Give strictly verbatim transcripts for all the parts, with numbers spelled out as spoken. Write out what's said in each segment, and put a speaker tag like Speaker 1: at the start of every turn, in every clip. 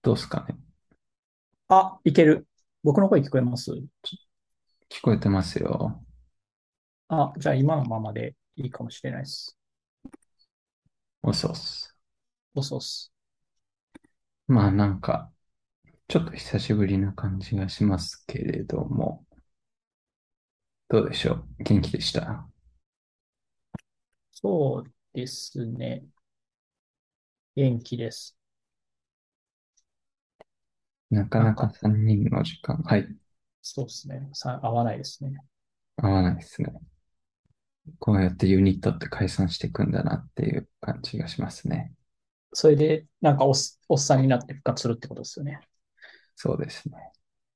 Speaker 1: どうすかね。
Speaker 2: あ、いける。僕の声聞こえます？
Speaker 1: 聞こえてますよ。
Speaker 2: あ、じゃあ今のままでいいかもしれないです。
Speaker 1: おそうっす。
Speaker 2: おそうっす。
Speaker 1: まあなんか、ちょっと久しぶりな感じがしますけれども、どうでしょう。元気でした？
Speaker 2: そうですね。元気です。
Speaker 1: なかなか
Speaker 2: なんか、
Speaker 1: さんにんの時間、はい、
Speaker 2: そうですね。さ、合わないですね。
Speaker 1: 合わないですね。こうやってユニットって解散していくんだなっていう感じがしますね。
Speaker 2: それで、なんかおっ、おっさんになって復活するってことですよね。
Speaker 1: そうですね。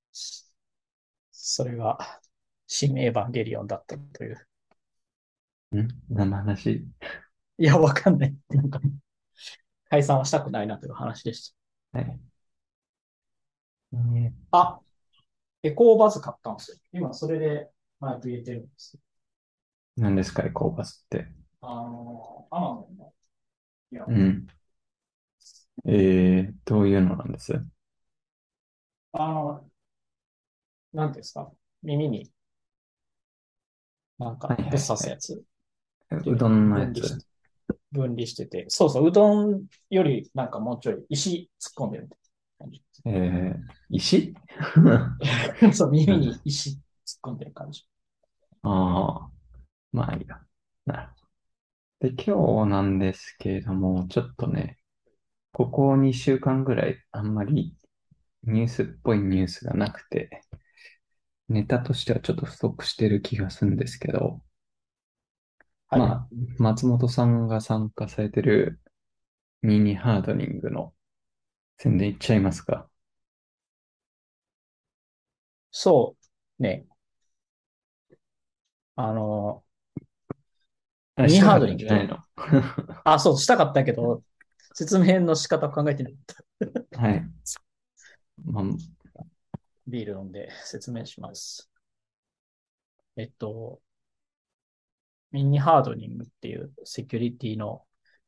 Speaker 2: それが、新エヴァンゲリオンだったという。
Speaker 1: ん何の話？
Speaker 2: いや、わかんない。なんか、解散はしたくないなという話でし
Speaker 1: はい。えー
Speaker 2: た。あ、エコーバズ買ったんですよ。今、それでマイク入れてるんです。
Speaker 1: 何ですか、エコーバスって。
Speaker 2: あの、アマゾンのイヤホン。
Speaker 1: うん。えー、どういうのなんです？
Speaker 2: あの、なんていうんですか、耳になんか
Speaker 1: はいは
Speaker 2: ぶっ
Speaker 1: いはい。
Speaker 2: 刺すやつで
Speaker 1: うどんのやつ？
Speaker 2: 分離して、分離してて、そうそう、うどんよりなんかもうちょい石突っ込んでるみたいな感じ。
Speaker 1: えー、石？
Speaker 2: そう、耳
Speaker 1: なんです。
Speaker 2: に石突っ込んでる感じ。
Speaker 1: ああ、まあいいや。なるほど。で、今日なんですけれども、ちょっとね、ここにしゅうかんぐらいあんまりニュースっぽいニュースがなくて、ネタとしてはちょっと不足してる気がするんですけど、
Speaker 2: はい。
Speaker 1: まあ、松本さんが参加されてるミニハードニングの宣伝いっちゃいますか？
Speaker 2: そうね。あの、
Speaker 1: あ、
Speaker 2: ミニ
Speaker 1: したかっ
Speaker 2: ハードニング。
Speaker 1: たんじゃないの？
Speaker 2: あ、そう、したかったけど、説明の仕方を考えてなかった。
Speaker 1: はい。まあ、
Speaker 2: ビール飲んで説明します。えっと、ミニハードニングっていうセキュリティの、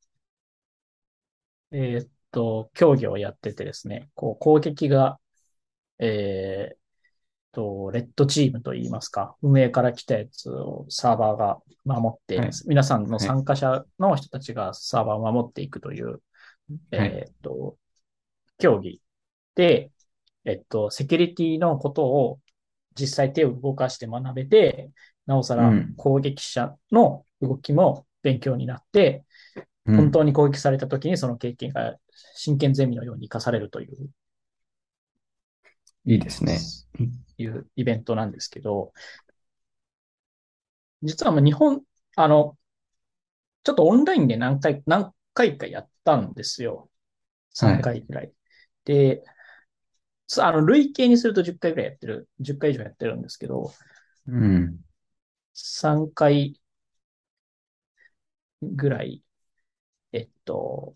Speaker 2: えっと、競技をやっててですね、こう攻撃がえーっと、レッドチームといいますか、運営から来たやつをサーバーが守って、
Speaker 1: はい。
Speaker 2: 皆さんの
Speaker 1: はい。
Speaker 2: 参加者の人たちがサーバーを守っていくという、
Speaker 1: はい。
Speaker 2: えーっと、競技で、えっと、セキュリティのことを実際手を動かして学べて、なおさら
Speaker 1: うん。
Speaker 2: 攻撃者の動きも勉強になって、
Speaker 1: うん。
Speaker 2: 本当に攻撃された時にその経験が真剣ゼミのように活かされるという
Speaker 1: いいですね。
Speaker 2: いうイベントなんですけど、実はもう日本、あの、ちょっとオンラインで何回、何回かやったんですよ。3
Speaker 1: はい。
Speaker 2: 回くらい。で、あの、累計にするとじゅっかいくらいやってる、じゅっかい以上やってるんですけど、
Speaker 1: うん。
Speaker 2: さんかいぐらい、えっと、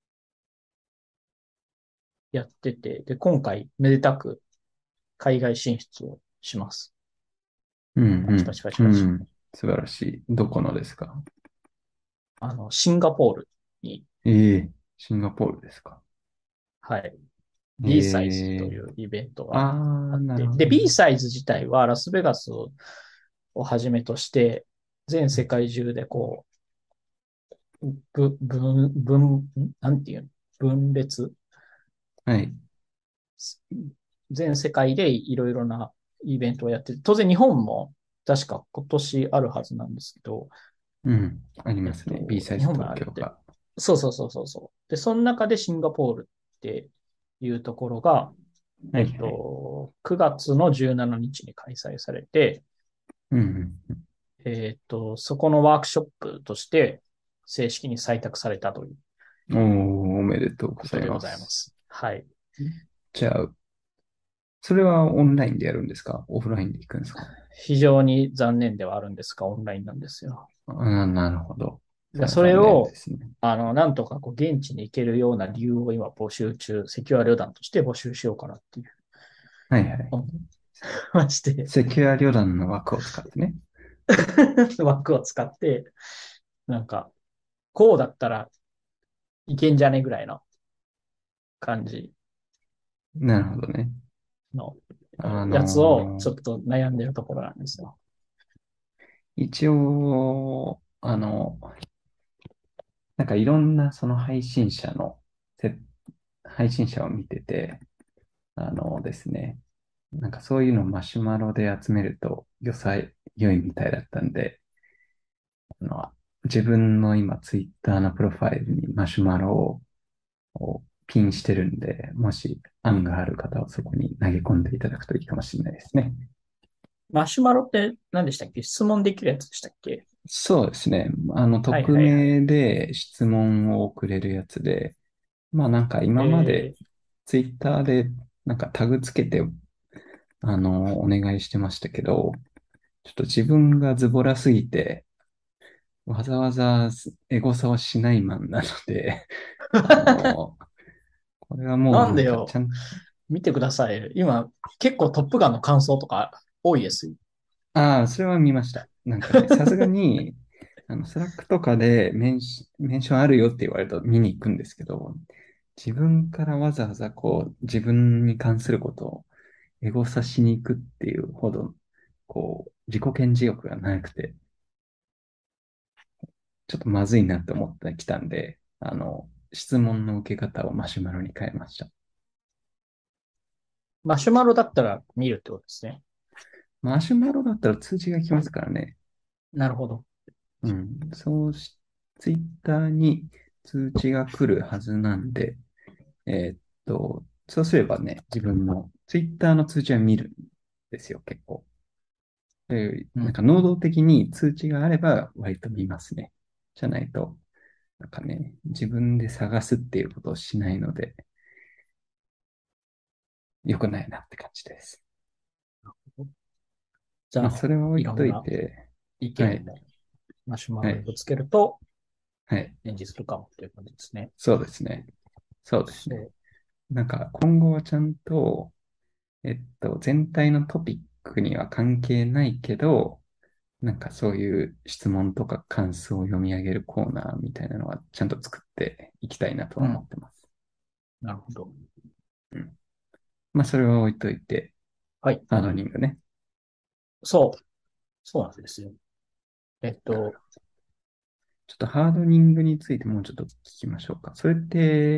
Speaker 2: やってて、で、今回、めでたく海外進出をします。
Speaker 1: うん。
Speaker 2: パチパチパチ
Speaker 1: うん。
Speaker 2: パチ。
Speaker 1: うん。素晴らしい。どこのですか？
Speaker 2: あの、シンガポールに、
Speaker 1: ええ、シンガポールですか？
Speaker 2: はい、B サイズと
Speaker 1: ええ、
Speaker 2: いうイベントが
Speaker 1: ああ、
Speaker 2: あって、で、
Speaker 1: なるほど。
Speaker 2: B サイズ自体はラスベガスををはじめとして、全世界中でこう、ぶ分、分、なんていうの分裂
Speaker 1: はい。
Speaker 2: 全世界でいろいろなイベントをやってて、当然日本も確か今年あるはずなんですけど、
Speaker 1: うん。あり
Speaker 2: え
Speaker 1: ますね。B
Speaker 2: っと、日
Speaker 1: サイズ
Speaker 2: 本もあるって。
Speaker 1: 東京が。
Speaker 2: そうそうそうそうそう。で、その中でシンガポールっていうところが、えっ
Speaker 1: はいはい。
Speaker 2: と、くがつのじゅうしちにちに開催されて、
Speaker 1: うん。
Speaker 2: えっと、そこのワークショップとして正式に採択されたという
Speaker 1: うん。おー、おめでとうござい
Speaker 2: ことでご
Speaker 1: ます。
Speaker 2: ざいます。はい。
Speaker 1: じゃあ、それはオンラインでやるんですか？オフラインで行くんですか？
Speaker 2: 非常に残念ではあるんですが、オンラインなんですよ。
Speaker 1: ああ、なるほど。そ
Speaker 2: で、それ
Speaker 1: れは残念で
Speaker 2: を、
Speaker 1: すね。
Speaker 2: あの、なんとかこう現地に行けるような理由を今募集中、セキュア旅団として募集しようかなっていう、
Speaker 1: はいはい。
Speaker 2: 思いまして、
Speaker 1: セキュア旅団の枠を使ってね。
Speaker 2: 枠を使って、なんか、こうだったらいけんじゃねぐらいの感じ
Speaker 1: なるほどね。
Speaker 2: の
Speaker 1: あ
Speaker 2: やつをち
Speaker 1: の
Speaker 2: ょっと悩んでるところなんですよ。
Speaker 1: ー一応、あの、なんかいろんなその配信者の、せ配信者を見てて、あのですね、なんかそういうのをマシュマロで集めると良さ、良いみたいだったんで、あの、自分の今ツイッターのプロファイルにマシュマロををピンしてるんで、もし案がある方はそこに投げ込んでいただくといいかもしれないですね。
Speaker 2: マシュマロって何でしたっけ？質問できるやつでしたっけ？
Speaker 1: そうですね。あの、
Speaker 2: はい
Speaker 1: 匿
Speaker 2: はいはい。
Speaker 1: 名で質問を送れるやつで、まあなんか今まで
Speaker 2: え
Speaker 1: ツイッターでなんかタグつけて、あの、お願いしてましたけど、ちょっと自分がズボラすぎて、わざわざエゴサはしないマンなので、あ
Speaker 2: ー、
Speaker 1: の、これはもう
Speaker 2: な
Speaker 1: なんかちゃ
Speaker 2: んでよ。
Speaker 1: ん、
Speaker 2: 見てください。今、結構トップガンの感想とか多いですよ。
Speaker 1: ああ、それは見ました。なんかね、さすがに、あの、スラックとかでメンシ、メンションあるよって言われると見に行くんですけど、自分からわざわざこう、自分に関することをエゴサしに行くっていうほど、こう、自己顕示欲がなくて、ちょっとまずいなって思ってきたんで、あの、質問の受け方をマシュマロに変えました。
Speaker 2: マシュマロだったら見るってことですね。
Speaker 1: マシュマロだったら通知が来ますからね。
Speaker 2: なるほど。
Speaker 1: うん。そうし、ツイッターに通知が来るはずなんで、えーっと、そうすればね、自分もツイッターの通知は見るんですよ、結構。で、
Speaker 2: うん。
Speaker 1: なんか能動的に通知があれば割と見ますね。じゃないと、なんかね、自分で探すっていうことをしないので、良くないなって感じです。まあ、
Speaker 2: じゃあ、
Speaker 1: それは置いとい
Speaker 2: いろんな
Speaker 1: て、
Speaker 2: 意
Speaker 1: はい、
Speaker 2: 見もマシュマ
Speaker 1: はい、
Speaker 2: ロにぶつけると
Speaker 1: はい。
Speaker 2: 演じするかもっていう感じですね。
Speaker 1: そうですね。そうですね。
Speaker 2: そう。
Speaker 1: なんか今後はちゃんと、えっと、全体のトピックには関係ないけど、なんかそういう質問とか感想を読み上げるコーナーみたいなのはちゃんと作っていきたいなとは思
Speaker 2: うん。
Speaker 1: ってます。
Speaker 2: なるほど。
Speaker 1: うん。まあそれは置いといて、
Speaker 2: はい。
Speaker 1: ハードニングね。
Speaker 2: そう。そうなんですよ。えっと、
Speaker 1: ちょっとハードニングについてもうちょっと聞きましょうか。それって、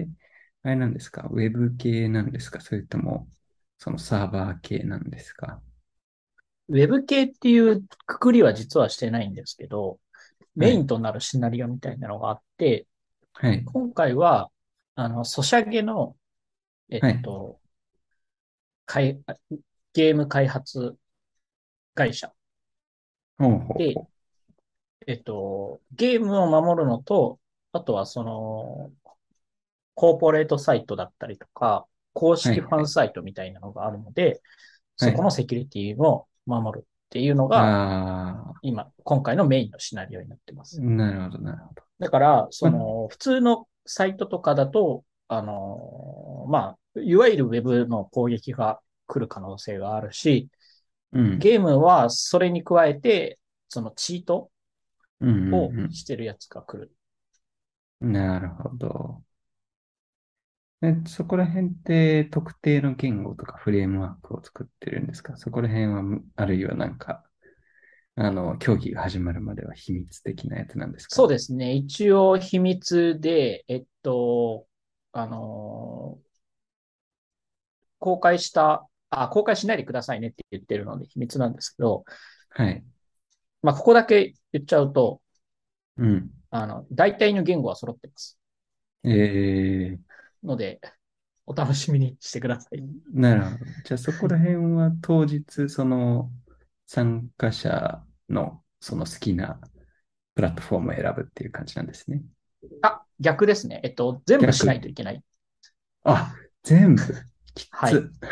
Speaker 1: あれなんですか？ウェブ系なんですか？それとも、そのサーバー系なんですか？
Speaker 2: ウェブ系っていうくくりは実はしてないんですけど、
Speaker 1: はい。
Speaker 2: メインとなるシナリオみたいなのがあって、
Speaker 1: はい。
Speaker 2: 今回は、あの、ソシャゲの、えっ
Speaker 1: はい。
Speaker 2: と、開ゲーム開発会社
Speaker 1: ほうほう
Speaker 2: で、
Speaker 1: ほ
Speaker 2: えっと、ゲームを守るのと、あとはその、コーポレートサイトだったりとか、公
Speaker 1: う。はい。
Speaker 2: 式ファン
Speaker 1: はい。
Speaker 2: サイトみたいなのがあるので、そこの
Speaker 1: はい。
Speaker 2: セキュリティを守るっていうのが、
Speaker 1: ああ、
Speaker 2: 今、今回のメインのシナリオになってます。
Speaker 1: なるほど、なるほど。
Speaker 2: だから、そ
Speaker 1: ま、
Speaker 2: の、普通のサイトとかだと、あの、まあ、いわゆるウェブの攻撃が来る可能性があるし、
Speaker 1: うん。
Speaker 2: ゲームはそれに加えて、そのチート
Speaker 1: うん、
Speaker 2: を
Speaker 1: うん、
Speaker 2: してるやつが来る。
Speaker 1: うん。なるほど。え、そこら辺って特定の言語とかフレームワークを作ってるんですか？そこら辺は、あるいはなんか、あの、競技が始まるまでは秘密的なやつなんです
Speaker 2: そう
Speaker 1: か？
Speaker 2: ですね。一応秘密で、えっと、あの、公開した、あ、公開しないでくださいねって言ってるので秘密なんですけど、
Speaker 1: はい。
Speaker 2: まあ、ここだけ言っちゃうと、
Speaker 1: うん。
Speaker 2: あの、大体の言語は揃ってます。
Speaker 1: えー、
Speaker 2: ので、お楽しみにしてください。
Speaker 1: なるほど。じゃあそこら辺は当日、その参加者のその好きなプラットフォームを選ぶっていう感じなんですね。
Speaker 2: あ、逆ですね。えっと、全部しない
Speaker 1: 逆。
Speaker 2: といけない。
Speaker 1: あ、全部。き
Speaker 2: はい。
Speaker 1: つ。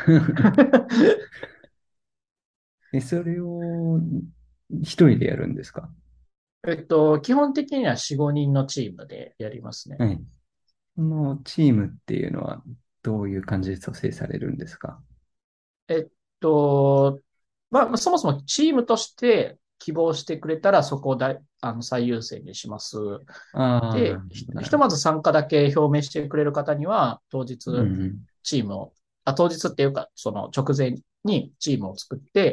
Speaker 1: え、それを一人でやるんですか？
Speaker 2: えっと、基本的にはよん、ごにんのチームでやりますね。
Speaker 1: はい。このチームっていうのはどういう感じで組成されるんですか？
Speaker 2: えっと、まあ、そもそもチームとして希望してくれたらそこをだあの最優先にします。
Speaker 1: ああー、なる
Speaker 2: で、
Speaker 1: ほど、
Speaker 2: ひひとま
Speaker 1: なるほど。
Speaker 2: ず参加だけ表明してくれる方には、当日
Speaker 1: うん、
Speaker 2: チームをあ、当日っていうか、その直前にチームを作って、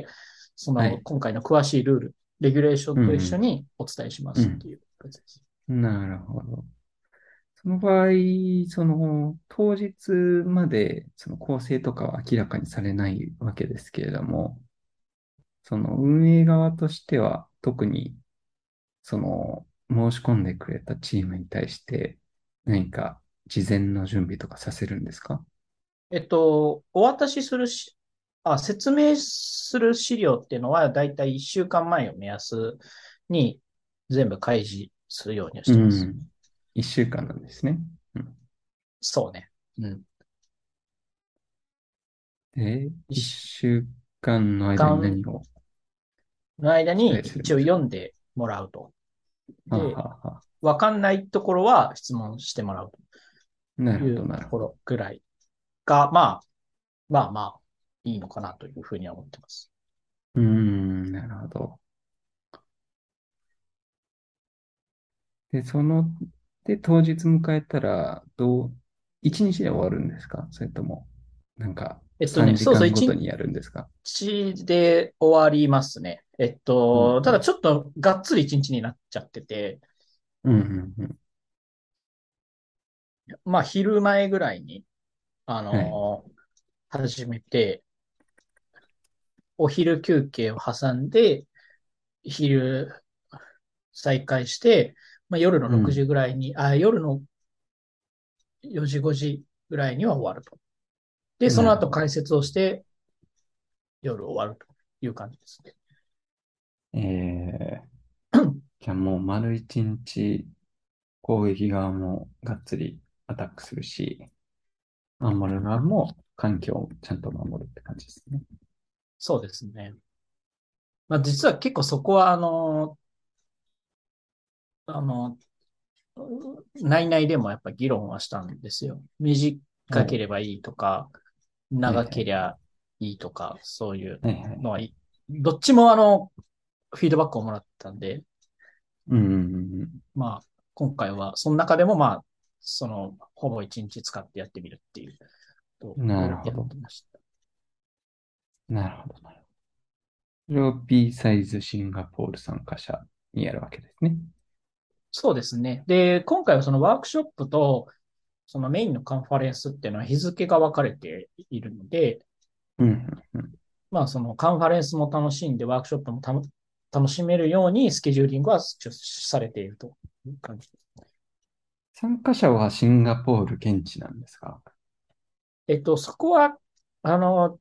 Speaker 2: その
Speaker 1: はい。
Speaker 2: 今回の詳しいルール、レギュレーションと一緒
Speaker 1: うん、
Speaker 2: にお伝えしま
Speaker 1: うん。
Speaker 2: すっていう感じです。
Speaker 1: うん。なるほど。その場合、その、当日まで、その構成とかは明らかにされないわけですけれども、その運営側としては、特に、その、申し込んでくれたチームに対して、何か事前の準備とかさせるんですか？
Speaker 2: えっと、お渡しするし、あ、説明する資料っていうのは、だいたいいっしゅうかんまえを目安に全部開示するようにはし
Speaker 1: う
Speaker 2: てます。
Speaker 1: ん。一週間なんですね。うん。
Speaker 2: そうね。うん。
Speaker 1: で、一
Speaker 2: 一
Speaker 1: 週間の間に
Speaker 2: 週間
Speaker 1: 何を
Speaker 2: の間に
Speaker 1: 伝えするん
Speaker 2: 一応
Speaker 1: ですか？
Speaker 2: 読んでもらうと。
Speaker 1: はあ、
Speaker 2: で、
Speaker 1: はあはあ、
Speaker 2: わかんないところは質問してもらうとい
Speaker 1: なるほど、
Speaker 2: うとこ
Speaker 1: なるほど。
Speaker 2: ろぐらいが、まあ、まあまあ、いいのかなというふうには思ってます。
Speaker 1: うーん、なるほど。で、その、で、当日迎えたら、どう、一日で終わるんですか？それとも、なんか、
Speaker 2: えっとね、
Speaker 1: 3
Speaker 2: そうそう、
Speaker 1: 時間ごと
Speaker 2: 一
Speaker 1: にやるんですか？
Speaker 2: 日で終わりますね。えっと、ただ
Speaker 1: うん、
Speaker 2: ちょっとがっつり一日になっちゃってて、
Speaker 1: うん、うん、うん、うん。
Speaker 2: まあ、昼前ぐらいに、あ
Speaker 1: はい。
Speaker 2: のー始めて、お昼休憩を挟んで、昼再開して、まあ、夜の6
Speaker 1: うん、
Speaker 2: 時ぐらいに、あ、夜のよじ、ごじぐらいには終わると。で、その
Speaker 1: なるほど。
Speaker 2: 後解説をして、夜終わるという感じですね。
Speaker 1: えー、じゃあもう丸一日攻撃側もがっつりアタックするし、守る側も環境をちゃんと守るって感じですね。
Speaker 2: そうですね。まあ、実は結構そこは、あの、あの、内々でもやっぱ議論はしたんですよ。短け
Speaker 1: おう、
Speaker 2: ればいいとか、
Speaker 1: はい
Speaker 2: 長
Speaker 1: はいはい。
Speaker 2: けりゃいいとか、そういう
Speaker 1: はいはいはい。
Speaker 2: のはい、どっちもあの、フィードバックをもらったんで、
Speaker 1: うんうんうん
Speaker 2: まあ、今回は、その中でもまあ、その、ほぼ一日使ってやってみるっていうこ
Speaker 1: うん。
Speaker 2: とをやっ
Speaker 1: なるほど。
Speaker 2: てました。
Speaker 1: なるほど。なるほど。それを B サイズシンガポール参加者にやるわけですね。
Speaker 2: そうですね。で、今回はそのワークショップと、そのメインのカンファレンスっていうのは日付が分かれているので、
Speaker 1: うんうんうん。
Speaker 2: まあそのカンファレンスも楽しんでワークショップもた楽しめるようにスケジューリングはされているという感じです。
Speaker 1: 参加者はシンガポール現地なんですか？
Speaker 2: えっと、そこは、あの、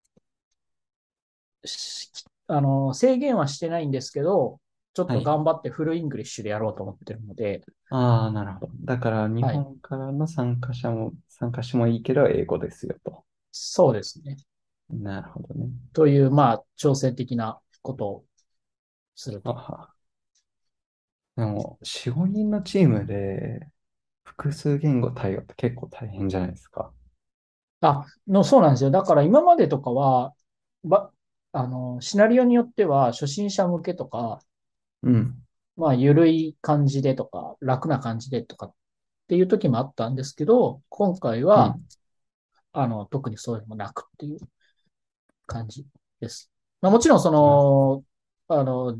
Speaker 2: あの、制限はしてないんですけど、ちょっ
Speaker 1: はい。
Speaker 2: と頑張ってフルイングリッシュでやろうと思ってるので、
Speaker 1: ああ、なるほど。だから日
Speaker 2: はい。
Speaker 1: 本からの参加者も、参加してもいいけど英語ですよと。
Speaker 2: そうですね。
Speaker 1: なるほどね。
Speaker 2: という、まあ、挑戦的なことをすると。
Speaker 1: あは。でも、よん、ごにんのチームで複数言語対応って結構大変じゃないですか。
Speaker 2: あ、の、そうなんですよ。だから今までとかは、ば、あの、シナリオによっては初心者向けとか、
Speaker 1: うん。
Speaker 2: まあ、ゆるい感じでとか、楽な感じでとかっていう時もあったんですけど、今回は、
Speaker 1: うん。
Speaker 2: あの、特にそういうのもなくっていう感じです。まあ、もちろん、そ
Speaker 1: あ、
Speaker 2: の、あの、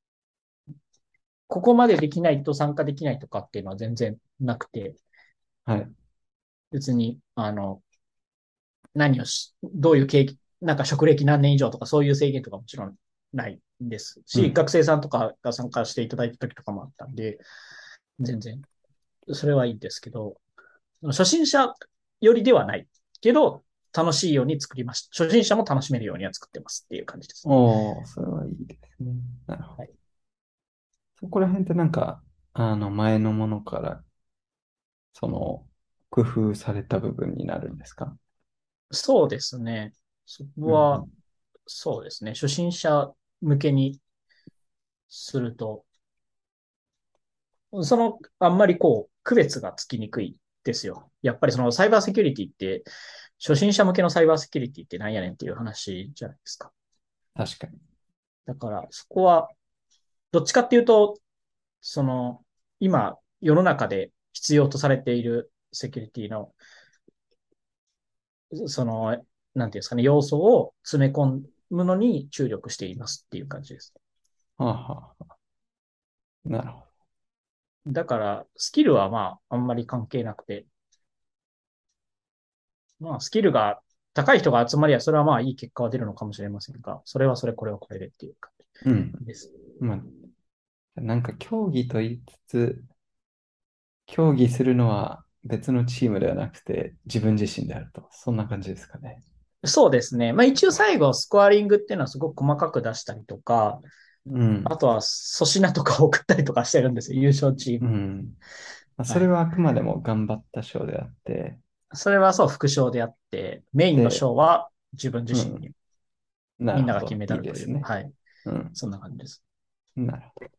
Speaker 2: ここまでできないと参加できないとかっていうのは全然なくて、
Speaker 1: はい。
Speaker 2: 別に、あの、何をし、どういう経験、なんか職歴何年以上とかそういう制限とかもちろんないんですし、
Speaker 1: うん。
Speaker 2: 学生さんとかが参加していただいた時とかもあったんで、全然、それはいいんですけど、初心者よりではないけど、楽しいように作りました。初心者も楽しめるようには作ってますっていう感じです。
Speaker 1: おー、それはいいですね。なるほど。
Speaker 2: はい。
Speaker 1: そこら辺ってなんか、あの、前のものから、その、工夫された部分になるんですか？
Speaker 2: そうですね。そこは、
Speaker 1: うん、
Speaker 2: そうですね。初心者向けにすると、その、あんまりこう、区別がつきにくいですよ。やっぱりそのサイバーセキュリティって、初心者向けのサイバーセキュリティってなんやねんっていう話じゃないですか。
Speaker 1: 確かに。
Speaker 2: だから、そこは、どっちかっていうと、その、今、世の中で必要とされているセキュリティのその、なんていうんですかね、要素を詰め込むのに注力していますっていう感じです。
Speaker 1: はあ、はあ、なるほ
Speaker 2: だから、スキルはまあ、あんまり関係なくて、まあ、スキルが高い人が集まりゃ、それはまあ、いい結果は出るのかもしれませんが、それはそれ、これはこれでっていう感
Speaker 1: ど。うん。
Speaker 2: じです。
Speaker 1: まあ、なんか競技と言いつつ、競技するのは別のチームではなくて自分自身であると。そんな感じですかね。
Speaker 2: そうですね。まあ一応最後、スコアリングっていうのはすごく細かく出したりとか、
Speaker 1: うん。
Speaker 2: あとは粗品とか送ったりとかしてるんですよ。優勝チー
Speaker 1: う
Speaker 2: ム。
Speaker 1: ん。まあ、そ
Speaker 2: はい。
Speaker 1: れはあくまでも頑張った賞であって、
Speaker 2: それはそう、副賞であって、メインの
Speaker 1: で、
Speaker 2: 賞は自分自身に、
Speaker 1: うん。な
Speaker 2: みんなが金
Speaker 1: るほど。いい
Speaker 2: メダルという、
Speaker 1: ですね。
Speaker 2: はい。
Speaker 1: うん。
Speaker 2: そんな感じです。
Speaker 1: なるほど。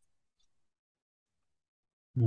Speaker 1: うん。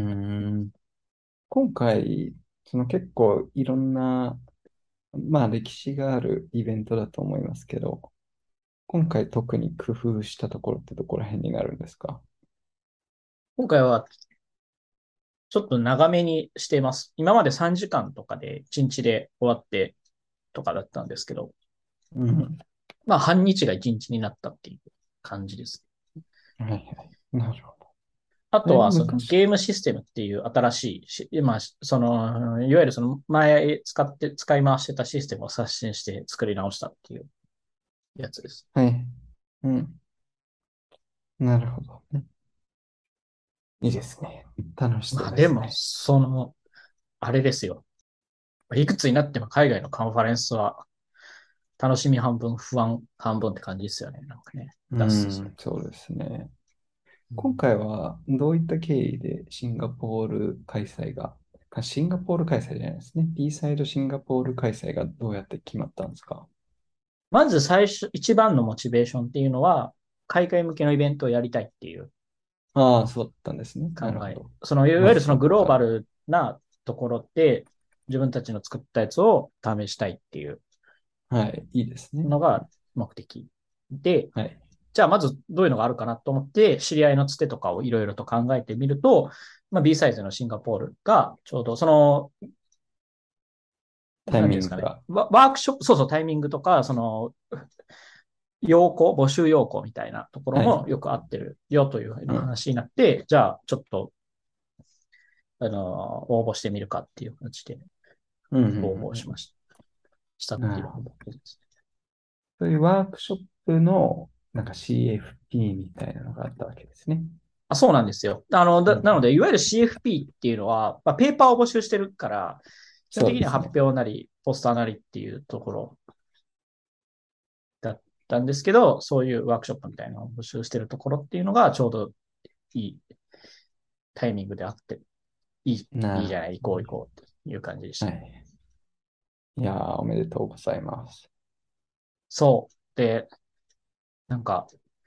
Speaker 1: 今回、その結構いろんな、まあ歴史があるイベントだと思いますけど、今回特に工夫したところってどこら辺になるんですか？
Speaker 2: 今回はちょっと長めにしています。今までさんじかんとかでいちにちで終わってとかだったんですけど、
Speaker 1: うん。
Speaker 2: まあ半日がいちにちになったっていう感じです。
Speaker 1: はいはい。なるほど。え、
Speaker 2: あとは、その
Speaker 1: 昔、
Speaker 2: ゲームシステムっていう新しいし、まあ、その、いわゆるその前使って、使い回してたシステムを刷新して作り直したっていうやつです。
Speaker 1: はい。うん。なるほどね。いいですね。楽しそう
Speaker 2: まあでも、
Speaker 1: ですね。
Speaker 2: その、あれですよ。いくつになっても海外のカンファレンスは楽しみ半分、不安半分って感じですよね。なんかね、
Speaker 1: う
Speaker 2: 出すとする
Speaker 1: ん、そうですね。
Speaker 2: と。うん、
Speaker 1: 今回はどういった経緯でシンガポール開催が、あシンガポール開催じゃないですね。B サイドシンガポール開催がどうやって決まったんですか？
Speaker 2: まず最初、一番のモチベーションっていうのは、海外向けのイベントをやりたいっていう
Speaker 1: ああ、そうだったんですね。なる
Speaker 2: 考え。
Speaker 1: ほど。
Speaker 2: その、いわ
Speaker 1: まず
Speaker 2: ゆるそのグ
Speaker 1: そこから。
Speaker 2: ローバルなところで、自分たちの作ったやつを試したいっていう
Speaker 1: はい、いいですね。
Speaker 2: のが目的。で、
Speaker 1: はい。
Speaker 2: じゃあまずどういうのがあるかなと思って、知り合いのつてとかをいろいろと考えてみると、まあ、B サイズのシンガポールがちょうどその、
Speaker 1: タイ
Speaker 2: なんていうんですかね、
Speaker 1: ミングが。
Speaker 2: ワワークショップ、そうそう、タイミングとか、その、要項、募集要項みたいなところ
Speaker 1: はい。
Speaker 2: もよく合ってるよというふうな
Speaker 1: うん。
Speaker 2: 話になって、じゃあちょっと、あの、応募してみるかっていう形で
Speaker 1: うん、うん、
Speaker 2: 応募
Speaker 1: うん。
Speaker 2: しました。したっていう
Speaker 1: なるほど。
Speaker 2: 形です。
Speaker 1: そういうワークショップのなんか シーエフピー みたいなのがあったわけですね。
Speaker 2: あ、そうなんですよ。あの、だなので、
Speaker 1: うん。
Speaker 2: いわゆる シーエフピー っていうのは、まあ、ペーパーを募集してるから、基本的には発
Speaker 1: そうですね。
Speaker 2: 表なり、ポスターなりっていうところだったんですけど、そういうワークショップみたいなのを募集してるところっていうのが、ちょうどいいタイミングであって、いい、
Speaker 1: なるほ
Speaker 2: いいじゃない、行こう行こうっていう感じでし
Speaker 1: ど。
Speaker 2: た。
Speaker 1: はい。いやー、おめでとうございます。
Speaker 2: そう。で、なんか、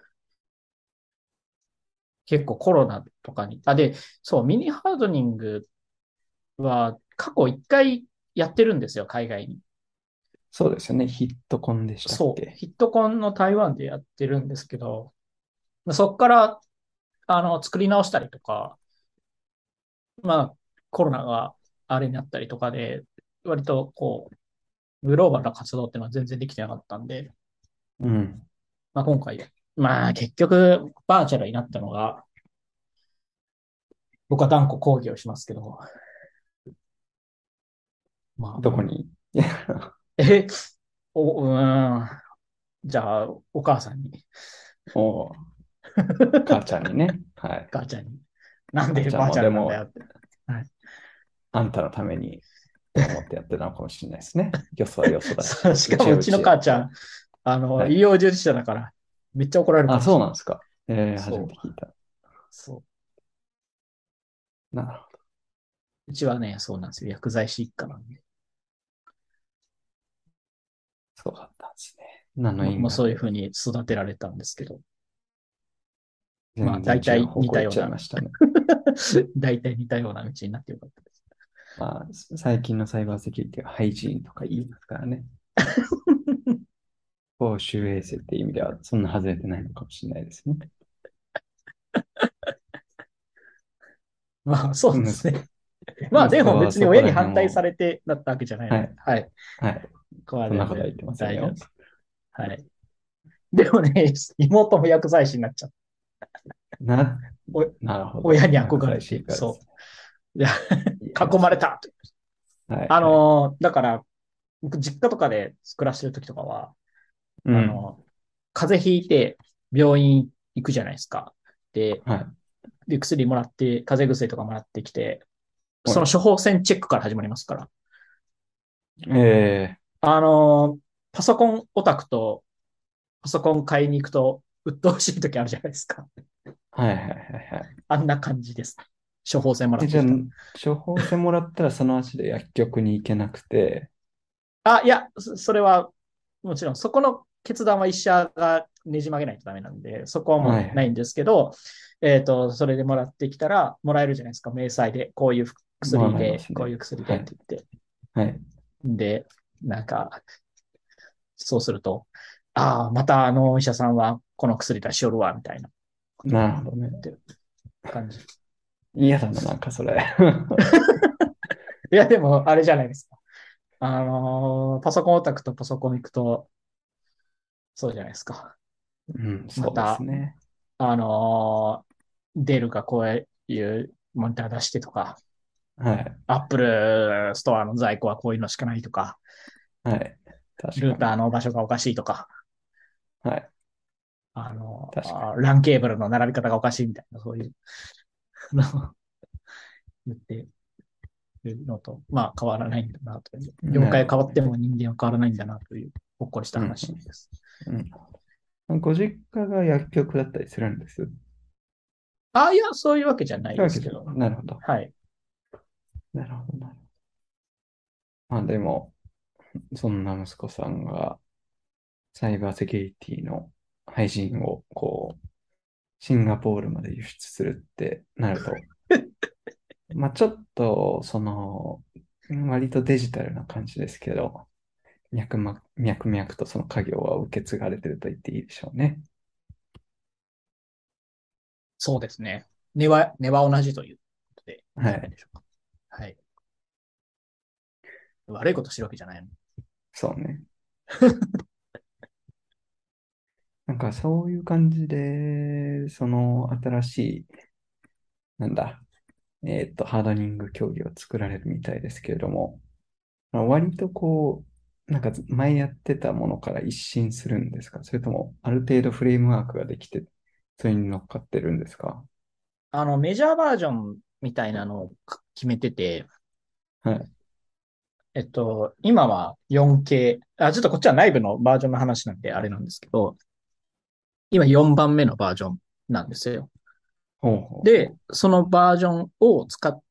Speaker 2: 結構コロナとかに、あ、で、そう、ミニハードニングは過去一回やってるんですよ、海外に。
Speaker 1: そうですよね。ヒットコンでしたっ
Speaker 2: そう、
Speaker 1: け？
Speaker 2: ヒットコンの台湾でやってるんですけど、そこから、あの、作り直したりとか、まあ、コロナがあれになったりとかで、割とこう、グローバルな活動っていうのは全然できてなかったんで、
Speaker 1: うん。
Speaker 2: まあ今回、まあ結局、バーチャルになったのが、僕は断固抗議をしますけど、まあ、
Speaker 1: どこに？いや、
Speaker 2: え、お、うーん、じゃあ、お母さんに、
Speaker 1: おう、母ちゃんにね。はい。
Speaker 2: 母ちゃんに、なんで
Speaker 1: 母ちゃん
Speaker 2: バーチャルなんだよ
Speaker 1: もでも、
Speaker 2: って。はい。
Speaker 1: あんたのためにって思ってやってたのかもしれないですね。よそはよそだし、
Speaker 2: そうし
Speaker 1: うちはう
Speaker 2: かもうちの
Speaker 1: ちやって。
Speaker 2: 母ちゃん、あの、
Speaker 1: はい。
Speaker 2: 医療従事者だから、めっちゃ怒られるか
Speaker 1: あ、
Speaker 2: もしれない。
Speaker 1: そうなんですか。えー、初め
Speaker 2: そう。
Speaker 1: て聞いた。
Speaker 2: そう。
Speaker 1: なるほ
Speaker 2: うちはね、そうなんですよ。薬剤師一家なんで。
Speaker 1: ど。そうだったんですね。何の
Speaker 2: 僕もそういう
Speaker 1: 因果で。
Speaker 2: ふうに育てられたんですけど、まあ、
Speaker 1: 全然違う
Speaker 2: 大体
Speaker 1: 方向行っちゃい
Speaker 2: 似たような
Speaker 1: ましたね。
Speaker 2: 大体似たような道になってよかったです。
Speaker 1: まあ、最近のサイバーセキュリティはハイジーンとか言いますからね。公衆衛生っていう意味では、そんな外れてないのかもしれないですね。
Speaker 2: まあ、そうで
Speaker 1: 息子、
Speaker 2: すね。まあ、で
Speaker 1: 息子
Speaker 2: も別に
Speaker 1: はそこら
Speaker 2: 親に反対さ
Speaker 1: 辺を、
Speaker 2: れてなったわけじゃないので、
Speaker 1: はい、
Speaker 2: はい。
Speaker 1: はい。
Speaker 2: ここは
Speaker 1: そんな
Speaker 2: 全然
Speaker 1: ことは言ってませんよ。
Speaker 2: 大丈夫です。はい。でもね、妹も薬剤師になっちゃった。
Speaker 1: な、
Speaker 2: お
Speaker 1: なるほど。
Speaker 2: 親に憧れて、
Speaker 1: 薬剤師がです
Speaker 2: そう。いや、
Speaker 1: ね。いい
Speaker 2: 囲まれ
Speaker 1: 話。
Speaker 2: た。あ
Speaker 1: はいはい。
Speaker 2: のーだから、僕実家とかで暮らしてる時とかは、
Speaker 1: うん。
Speaker 2: あの、風邪ひいて病院行くじゃないですか。で、
Speaker 1: はい。
Speaker 2: で、薬もらって、風邪薬とかもらってきて、その
Speaker 1: はい。
Speaker 2: 処方箋チェックから始まりますから。
Speaker 1: え
Speaker 2: あの、パソコンオタクとパソコン買いに行くと、鬱陶しい時あるじゃないですか。
Speaker 1: ー、はいはいはいはい。
Speaker 2: あんな感じです。処方箋もら
Speaker 1: え、じゃあ、
Speaker 2: ってきた。
Speaker 1: 処方箋もらったらその足で薬局に行けなくて、
Speaker 2: あ、いや、そそれは、もちろん、そこの決断は医者がねじ曲げないとダメなんで、そこは
Speaker 1: はいはい。
Speaker 2: もうないんですけど、えっと、それでもらってきたら、もらえるじゃないですか、明細で、こういう
Speaker 1: もらいま
Speaker 2: 薬で、
Speaker 1: すね。
Speaker 2: こういう薬でっ
Speaker 1: はい。
Speaker 2: て言って。
Speaker 1: はい。
Speaker 2: で、なんか、そうすると、ああ、またあのお医者さんはこの薬出しよるわ、みたいなこと
Speaker 1: なるほどね。
Speaker 2: 言ってる感じ。
Speaker 1: 嫌だな、なんかそれ。
Speaker 2: いや、でも、あれじゃないですか。あのーパソコンオタクとパソコン行くと、そうじゃないですか。
Speaker 1: うん、そうです
Speaker 2: また、
Speaker 1: ね。
Speaker 2: あのーデルがこういうモニター出してとか、
Speaker 1: はい。
Speaker 2: アップルストアの在庫はこういうのしかないとか、
Speaker 1: はい。確かに。
Speaker 2: ルーターの場所がおかしいとか、
Speaker 1: はい。
Speaker 2: あの
Speaker 1: 確か
Speaker 2: ーランケーブルの並び方がおかしいみたいな、そういうのを言ってるのと、まあ変わらないんだなという。
Speaker 1: に。
Speaker 2: 業
Speaker 1: なるほどね。
Speaker 2: 界変わっても人間は変わらないんだなという、ほっこりした
Speaker 1: うん、
Speaker 2: 話です。
Speaker 1: うん。ご実家が薬局だったりするんです。
Speaker 2: ああ、いや、そういうわけじゃない
Speaker 1: そういうわけじゃない。
Speaker 2: ですけど。
Speaker 1: なるほど。
Speaker 2: はい。
Speaker 1: なるほど、なるほど。まあでも、そんな息子さんがサイバーセキュリティの配信をこう、シンガポールまで輸出するってなると、まあちょっと、その、割とデジタルな感じですけど、脈々、脈々とその家業は受け継がれてると言っていいでしょうね。
Speaker 2: そうですね。根は、根は同じということでいいんじゃない
Speaker 1: はい。
Speaker 2: でしょうか。はい。悪いことしてるわけじゃないの。
Speaker 1: そうね。なんかそういう感じで、その新しい、なんだ、えっと、ハードニング競技を作られるみたいですけれども、まあ割とこう、なんか前やってたものから一新するんですか？それともある程度フレームワークができて、それに乗っかってるんですか？
Speaker 2: あの、メジャーバージョンみたいなのを決めてて、
Speaker 1: はい。
Speaker 2: えっと、今は よんケー、あ、ちょっとこっちは内部のバージョンの話なんであれなんですけど、今よんばんめのバージョンなんですよ。
Speaker 1: ほうほう
Speaker 2: で、
Speaker 1: ほ
Speaker 2: そのバージョンを使って、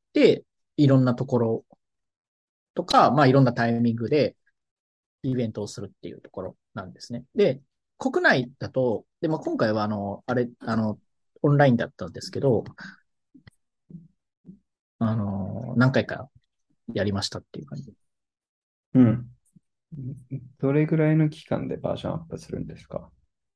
Speaker 2: いろんなところとか、まあいろんなタイミングでイベントをするっていうところなんですね。で、国内だと、でも今回はあの、あれ、あの、オンラインだったんですけど、あの、何回かやりましたっていう感じ。
Speaker 1: う。うん。どれぐらいの期間でバージョンアップするんですか？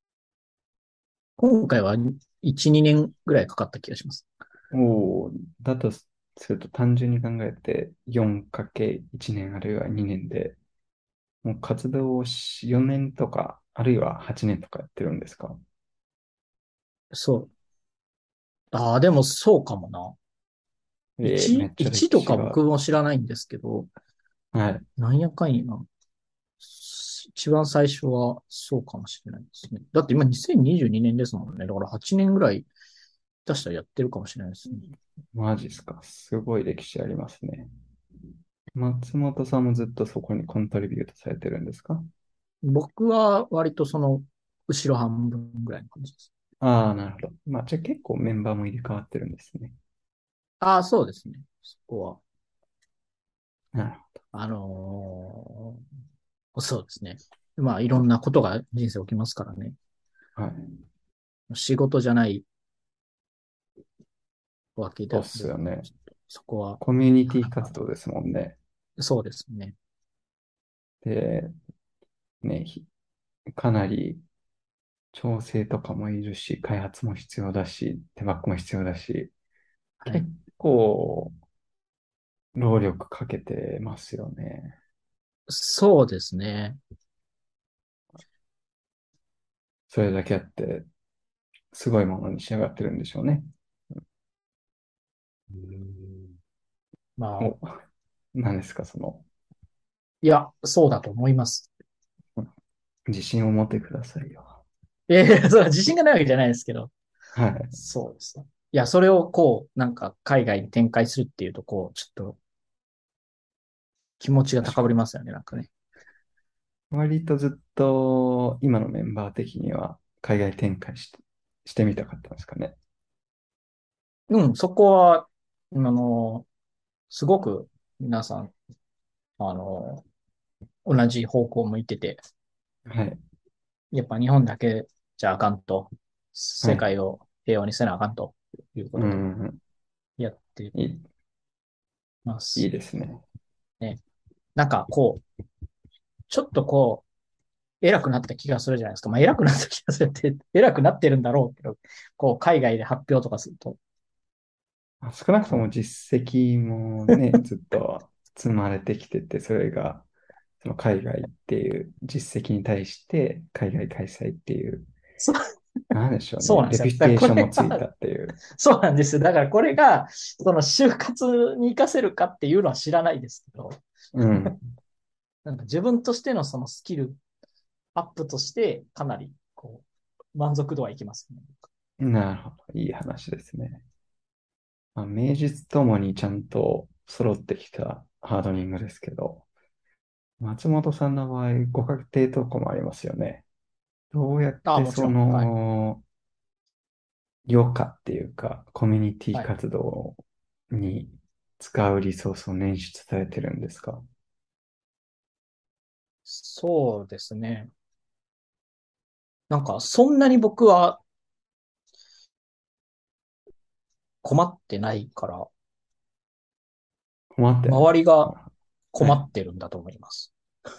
Speaker 2: 今回はいち、にねんぐらいかかった気がします。
Speaker 1: おお、だとすると単純に考えて よんかけるいち 年あるいはにねんで、もう活動をしよねんとか、あるいははちねんとかやってるんですか？
Speaker 2: そう。ああ、でもそうかもな。
Speaker 1: えー、め
Speaker 2: いち、
Speaker 1: っちゃ
Speaker 2: いちとか
Speaker 1: 歴史が。
Speaker 2: 僕も知らないんですけど、
Speaker 1: はい。
Speaker 2: なんやかんやな。一番最初はそうかもしれないですね。だって今にせんにじゅうにねんですもんね。だからはちねんぐらい出したらやってるかもしれないですね。
Speaker 1: マジっすか。すごい歴史ありますね。松本さんもずっとそこにコントリビュートされてるんですか？
Speaker 2: 僕は割とその後ろ半分ぐらいの感じです。
Speaker 1: ああー、なるほど。まあ、じゃあ結構メンバーも入れ替わってるんですね。
Speaker 2: ああ、そうですね。そこは。
Speaker 1: なるほ
Speaker 2: あのーそうですね。まあいろんなことが人生起きますからね。
Speaker 1: ど。はい。
Speaker 2: 仕事じゃないわけで、
Speaker 1: そうっすよね。
Speaker 2: そこは
Speaker 1: コミュニティ
Speaker 2: なかなか、
Speaker 1: 活動ですもんね。
Speaker 2: そうですね。
Speaker 1: で、ね、ひかなり調整とかもいるし、開発も必要だし、デバッグも必要だし、結
Speaker 2: はい。
Speaker 1: 構労力かけてますよね。
Speaker 2: そうですね。
Speaker 1: それだけあって、すごいものに仕上がってるんでしょうね。
Speaker 2: うん。まあ、
Speaker 1: お、何ですか、その、
Speaker 2: いや、そうだと思います。
Speaker 1: 自信を持ってくださいよ。
Speaker 2: ええ、それは自信がないわけじゃないですけど、
Speaker 1: はい。
Speaker 2: そうですね。いや、それをこう、なんか海外に展開するっていうと、こう、ちょっと気持ちが高
Speaker 1: 確かに。
Speaker 2: ぶりますよね、なんかね。
Speaker 1: 割とずっと今のメンバー的には海外展開して、してみたかったんですかね。
Speaker 2: うん、そこは、あの、すごく皆さん、あの、同じ方向を向いてて、
Speaker 1: はい。
Speaker 2: やっぱ日本だけじゃあかんと、
Speaker 1: はい。
Speaker 2: 世界を平和にせなあかんというこ
Speaker 1: う
Speaker 2: とで
Speaker 1: ん。
Speaker 2: やって
Speaker 1: いい、いい
Speaker 2: ます
Speaker 1: ですね。
Speaker 2: ね。なんかこう、ちょっとこう、偉くなった気がするじゃないですか。まあ偉くなった気がするって、偉くなってるんだろうけど、こう、海外で発表とかすると、
Speaker 1: まあ少なくとも
Speaker 2: こ
Speaker 1: 実績もね、ずっと積まれてきてて、それがその海外っていう実績に対して海外開催っていう、
Speaker 2: う、そ、
Speaker 1: なんでしょうね、
Speaker 2: そうなんですよ。
Speaker 1: レピュ
Speaker 2: だからこ
Speaker 1: テーションも
Speaker 2: れが、
Speaker 1: ついたっていう。
Speaker 2: そうなんですよ。だからこれが、その就活に活かせるかっていうのは知らないですけど、
Speaker 1: うん。
Speaker 2: なんか自分としてのそのスキルアップとして、かなり、こう、満足度はいきますね。
Speaker 1: なるほど。いい話ですね。まあ、名実ともにちゃんと揃ってきたハードニングですけど、松本さんの場合、ご家庭とかもありますよね。どうやっ
Speaker 2: ああ、
Speaker 1: てそ
Speaker 2: もちろん。はい。
Speaker 1: の余暇っていうか、コミュニティ
Speaker 2: はい。
Speaker 1: 活動に使うリソースを捻出されてるんですか？
Speaker 2: そうですね。なんか、そんなに僕は困ってないから、
Speaker 1: 困ってない。
Speaker 2: 周りが
Speaker 1: あ、は
Speaker 2: 困
Speaker 1: い。
Speaker 2: ってるんだと思います。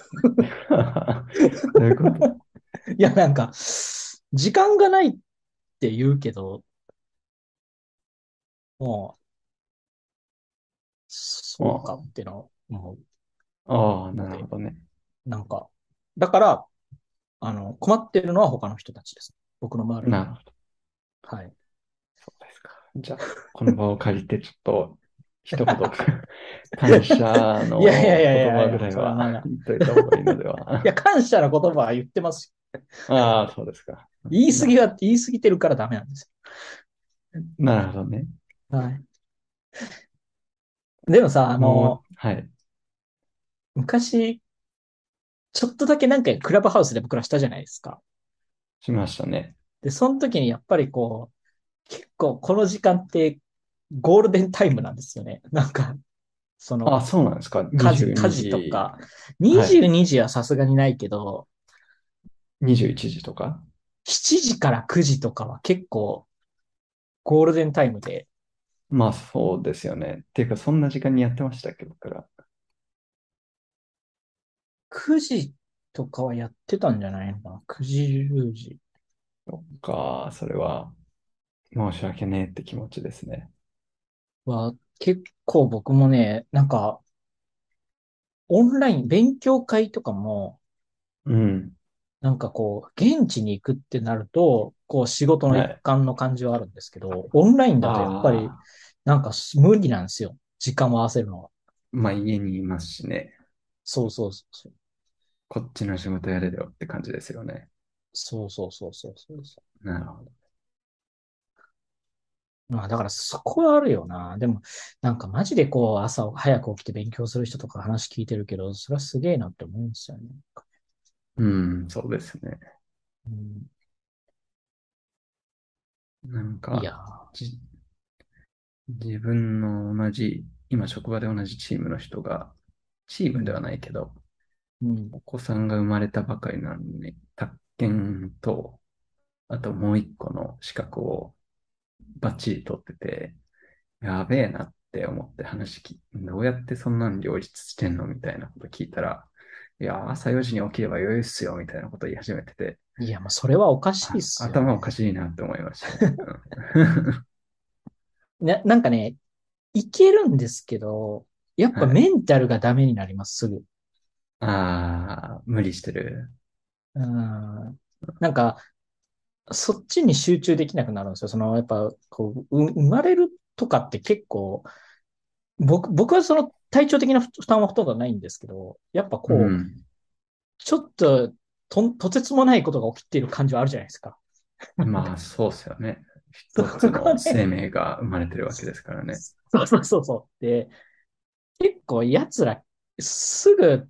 Speaker 1: どういうこと？
Speaker 2: いや、なんか、時間がないって言うけど、もう、そうかっ
Speaker 1: あ
Speaker 2: てのは思
Speaker 1: ああ、
Speaker 2: うので、
Speaker 1: なるほどね。
Speaker 2: なんか、だから、あの、困ってるのは他の人たちです。僕の周りの。
Speaker 1: なるほど。
Speaker 2: はい。
Speaker 1: そうですか。じゃあ、この場を借りて、ちょっと、一言、感謝
Speaker 2: いやいやい
Speaker 1: の
Speaker 2: やい
Speaker 1: 言葉ぐ
Speaker 2: やいや、
Speaker 1: らいは
Speaker 2: それはまだ。
Speaker 1: 言っといた方がいいので
Speaker 2: いや、
Speaker 1: は。
Speaker 2: 感謝の言葉は言ってます。
Speaker 1: ああ、そうですか。
Speaker 2: 言い過ぎ
Speaker 1: な、
Speaker 2: は言い過ぎてるからダメなんです
Speaker 1: なるほどね。
Speaker 2: よ。はい。でもさ、あの、
Speaker 1: もう、はい、
Speaker 2: 昔、ちょっとだけなんかクラブハウスで僕らしたじゃないですか。
Speaker 1: しましたね。
Speaker 2: で、その時にやっぱりこう、結構この時間ってゴールデンタイムなんですよね。なんか、その、
Speaker 1: あ、そうなんですか。
Speaker 2: 家事、家
Speaker 1: 22
Speaker 2: 事と
Speaker 1: 時、
Speaker 2: か、
Speaker 1: はい、
Speaker 2: にじゅうにじはさすがにないけど、
Speaker 1: にじゅういちじとか。
Speaker 2: しちじからくじとかは結構ゴールデンタイムで、
Speaker 1: まあ、そうですよね。っていうか、そんな時間にやってましたっけ、僕ら。
Speaker 2: くじとかはやってたんじゃないのかな？ く 時、じゅうじ
Speaker 1: そっか、それは申し訳ねえって気持ちですね。
Speaker 2: は結構僕もね、なんかオンライン、勉強会とかも、
Speaker 1: うん。
Speaker 2: なんかこう、現地に行くってなると、こう仕事の一
Speaker 1: はい。
Speaker 2: 環の感じはあるんですけど、オンラインだとやっぱり、
Speaker 1: ああ、
Speaker 2: なんか無理なんですよ。時間を合わせるのは。
Speaker 1: まあ、家にいますしね。
Speaker 2: そうそうそうそう。
Speaker 1: こっちの仕事やれよって感じですよね。
Speaker 2: そうそうそうそうそうそ
Speaker 1: なるほど。
Speaker 2: う。まあだからそこはあるよな。でも、なんかマジでこう朝早く起きて勉強する人とか話聞いてるけど、それはすげえなって思うんですよね。
Speaker 1: うん、そうですね。
Speaker 2: うん、
Speaker 1: なん
Speaker 2: いや
Speaker 1: か、じ、自分の同じ、今職場で同じチームの人が、チー
Speaker 2: ー、うん、
Speaker 1: ムではないけど、
Speaker 2: うん。
Speaker 1: お子さんが生まれたばかりなのに、宅建と、あともう一個の資格をバッチリ取ってて、やべえなって思って話聞き、どうやってそんなん両立してんのみたいなこと聞いたら、いや、朝よじに起きれば余裕っすよ、みたいなこと言い始めてて、
Speaker 2: いや、まあそれはおかしいっ
Speaker 1: あ、
Speaker 2: すよね。
Speaker 1: 頭おかしいなって思いましたね。うん。
Speaker 2: な、なんかね、いけるんですけど、やっぱ
Speaker 1: はい。
Speaker 2: メンタルがダメになります、すぐ。
Speaker 1: ああ、無理してる。
Speaker 2: うん。なんか、そっちに集中できなくなるんですよ。その、やっぱ、こう、う生まれるとかって結構、僕、僕はその体調的な負担はほとんどないんですけど、やっぱこう、
Speaker 1: うん。
Speaker 2: ちょっと、と、とてつもないことが起きている感じはあるじゃないですか。
Speaker 1: まあ、そうっすよね。
Speaker 2: そ
Speaker 1: 一つ
Speaker 2: こね、
Speaker 1: の生命が生まれてるわけですからね。
Speaker 2: そうそうそうそう。で、結構奴ら、すぐ、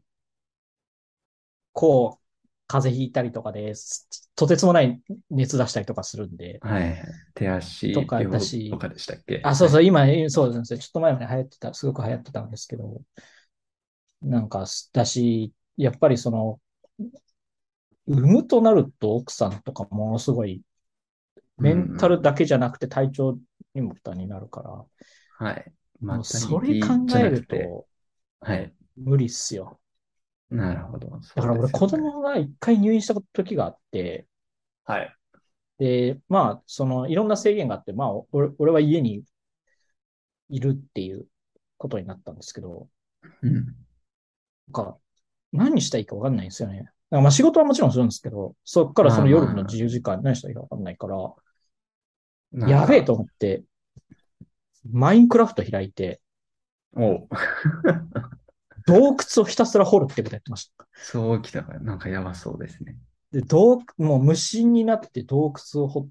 Speaker 2: こう、風邪ひいたりとかで、すとてつもない熱出したりとかするんで、
Speaker 1: はいはい。手足
Speaker 2: とかだ
Speaker 1: 病と
Speaker 2: し、
Speaker 1: かでしたっけ？
Speaker 2: あ、そうそう、
Speaker 1: はい。
Speaker 2: 今、そうですね。ちょっと前まで流行ってた、すごく流行ってたんですけど、なんか、だし、やっぱりその、産むとなると奥さんとかものすごい、
Speaker 1: うんう
Speaker 2: メンタル
Speaker 1: ん。
Speaker 2: だけじゃなくて体調にも負担になるから、
Speaker 1: はい。マ
Speaker 2: もう
Speaker 1: タニテ
Speaker 2: それ考
Speaker 1: ィじゃ
Speaker 2: え
Speaker 1: なくて、
Speaker 2: ると
Speaker 1: はい。
Speaker 2: 無理っすよ。
Speaker 1: なるほど。そうで
Speaker 2: だから俺
Speaker 1: すよね。
Speaker 2: 子供が一回入院した時があって、
Speaker 1: はい。
Speaker 2: で、まあ、そのいろんな制限があって、まあ、俺俺は家にいるっていうことになったんですけど、
Speaker 1: うん。
Speaker 2: なんか何したらいいか分かんないんですよね。だからまあ仕事はもちろんするんですけど、そっからそ
Speaker 1: まあ
Speaker 2: の夜の
Speaker 1: まあ、
Speaker 2: 自由時間何したらいいか分かんないから、
Speaker 1: なんか、
Speaker 2: やべえと思って、マインクラフト開いて、
Speaker 1: おう。
Speaker 2: 洞窟をひたすら掘るってことやってました。
Speaker 1: そうきたから、なんかやばそうですね。
Speaker 2: で、洞、もう無心になって洞窟を掘って、